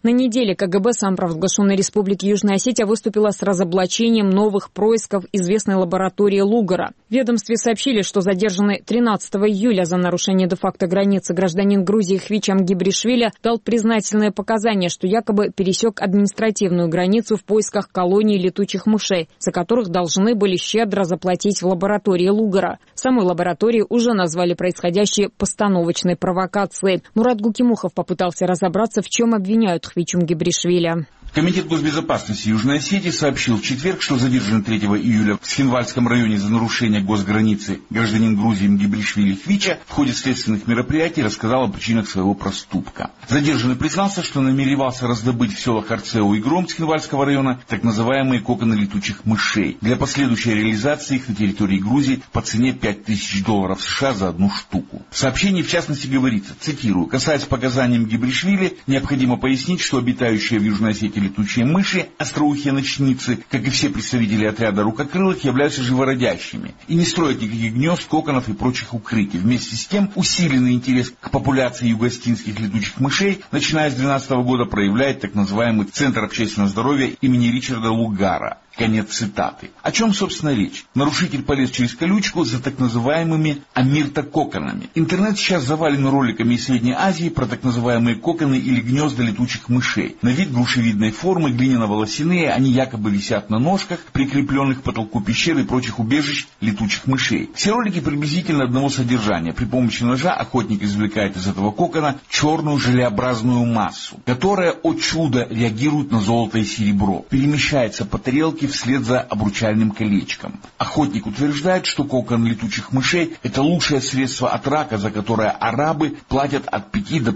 На неделе КГБ самопровозглашенной Республики Южная Осетия выступила с разоблачением новых происков известной лаборатории Лугара. В ведомстве сообщили, что задержанный 13 июля за нарушение де-факто границы гражданин Грузии Хвич Амгибришвили дал признательные показания, что якобы пересек административную границу в поисках колонии летучих мышей, за которых должны были щедро заплатить в лаборатории Лугара. В самой лаборатории уже назвали происходящее постановочной провокацией. Мурат Гукимухов попытался разобраться, в чем обвиняют Хвич Амгибришвили. Комитет госбезопасности Южной Осетии сообщил в четверг, что задержанный 3 июля в Схинвальском районе за нарушение госграницы гражданин Грузии Мгибришвили Хвича в ходе следственных мероприятий рассказал о причинах своего проступка. Задержанный признался, что намеревался раздобыть в селах Арцеу и Гром Схинвальского района так называемые коконы летучих мышей для последующей реализации их на территории Грузии по цене $5000 США за одну штуку. В сообщении в частности говорится, цитирую, «Касаясь показаний Мгибришвили, необходимо пояснить, что обитающие в Южной Осетии летучие мыши, остроухие ночницы, как и все представители отряда рукокрылых, являются живородящими и не строят никаких гнезд, коконов и прочих укрытий. Вместе с тем, усиленный интерес к популяции югостинских летучих мышей, начиная с 2012 года, проявляет так называемый Центр общественного здоровья имени Ричарда Лугара». Конец цитаты. О чем, собственно, речь? Нарушитель полез через колючку за так называемыми амиртококонами. Интернет сейчас завален роликами из Средней Азии про так называемые коконы или гнезда летучих мышей. На вид грушевидной формы, глиняно-волосяные, они якобы висят на ножках, прикрепленных к потолку пещеры и прочих убежищ летучих мышей. Все ролики приблизительно одного содержания. При помощи ножа охотник извлекает из этого кокона черную желеобразную массу, которая, о чудо, реагирует на золото и серебро, перемещается по тарелке вслед за обручальным колечком. Охотник утверждает, что кокон летучих мышей – это лучшее средство от рака, за которое арабы платят от 5 до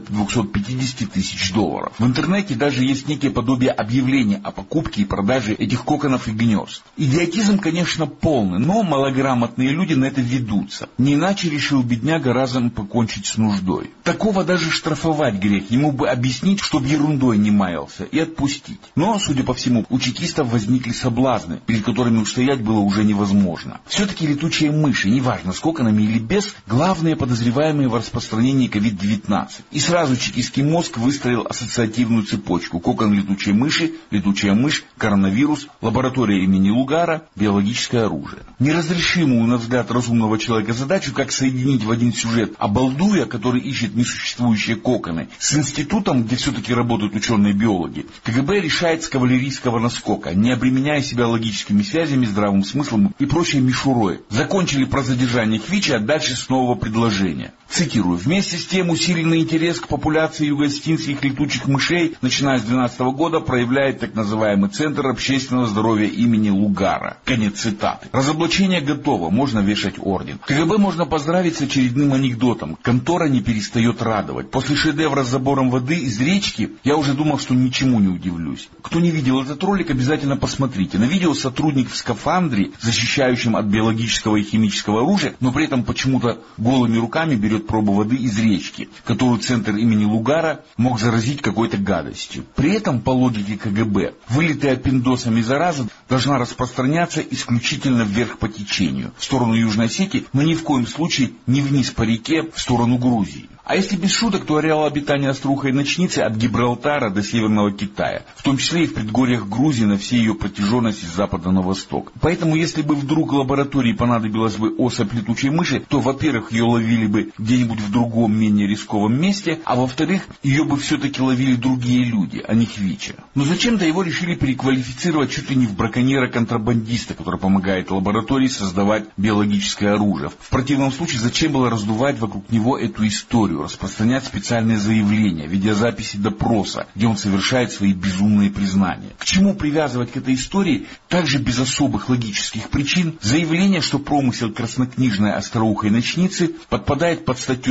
250 тысяч долларов. В интернете даже есть некие подобие объявления о покупке и продаже этих коконов и гнезд. Идиотизм, конечно, полный, но малограмотные люди на это ведутся. Не иначе решил бедняга разом покончить с нуждой. Такого даже штрафовать грех, ему бы объяснить, чтоб ерундой не маялся, и отпустить. Но, судя по всему, у чекистов возникли соблазны, перед которыми устоять было уже невозможно. Все-таки летучие мыши, неважно с коконами или без, главные подозреваемые в распространении COVID-19. И сразу чекистский мозг выстроил ассоциативную цепочку. Кокон летучей мыши, летучая мышь, коронавирус, лаборатория имени Лугара, биологическое оружие. Неразрешимую, на взгляд разумного человека, задачу, как соединить в один сюжет обалдуя, который ищет несуществующие коконы, с институтом, где все-таки работают ученые-биологи, КГБ решает с кавалерийского наскока, не обременяя себя логическими связями, здравым смыслом и прочей мишурой. Закончили про задержание Хвича, а дальше с нового предложения. Цитирую. «Вместе с тем усиленный интерес к популяции югостинских летучих мышей, начиная с 2012 года, проявляет так называемый Центр общественного здоровья имени Лугара». Конец цитаты. Разоблачение готово, можно вешать орден. КГБ можно поздравить с очередным анекдотом. Контора не перестает радовать. После шедевра с забором воды из речки я уже думал, что ничему не удивлюсь. Кто не видел этот ролик, обязательно посмотрите. На видео сотрудник в скафандре, защищающем от биологического и химического оружия, но при этом почему-то голыми руками берет пробу воды из речки, которую Центр имени Лугара мог заразить какой-то гадостью. При этом, по логике КГБ, вылитая пиндосами зараза должна распространяться исключительно вверх по течению, в сторону Южной Осетии, но ни в коем случае не вниз по реке, в сторону Грузии. А если без шуток, то ареал обитания острухой ночницы от Гибралтара до Северного Китая, в том числе и в предгорьях Грузии на всей ее протяженности с запада на восток. Поэтому, если бы вдруг лаборатории понадобилась бы особь летучей мыши, то, во-первых, ее ловили бы где-нибудь в другом, менее рисковом месте, а во-вторых, ее бы все-таки ловили другие люди, а не Хвича. Но зачем-то его решили переквалифицировать чуть ли не в браконьера-контрабандиста, который помогает лаборатории создавать биологическое оружие. В противном случае, зачем было раздувать вокруг него эту историю, распространять специальные заявления, видеозаписи допроса, где он совершает свои безумные признания? К чему привязывать к этой истории, также без особых логических причин, заявление, что промысел краснокнижной остроухой ночницы подпадает под статью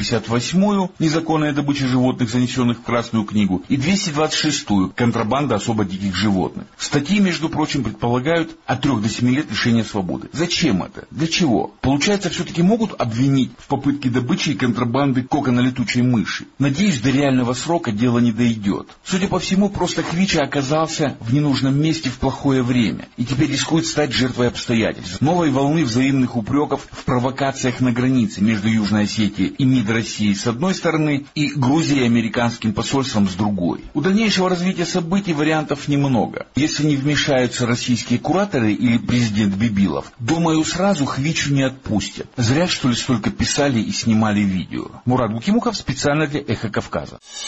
258 «Незаконная добыча животных, занесенных в Красную книгу», и 226 «Контрабанда особо диких животных». Статьи, между прочим, предполагают от 3 до 7 лет лишения свободы. Зачем это? Для чего? Получается, все-таки могут обвинить в попытке добычи и контрабанды кокона летучей мыши. Надеюсь, до реального срока дело не дойдет. Судя по всему, просто Хвича оказался в ненужном месте в плохом плохое время и теперь рискует стать жертвой обстоятельств. Новой волны взаимных упреков в провокациях на границе между Южной Осетией и МИД России с одной стороны и Грузией и американским посольством с другой. У дальнейшего развития событий вариантов немного. Если не вмешаются российские кураторы или президент Бибилов, думаю, сразу Хвичу не отпустят. Зря, что ли, столько писали и снимали видео. Мурат Гукимухов специально для «Эхо Кавказа».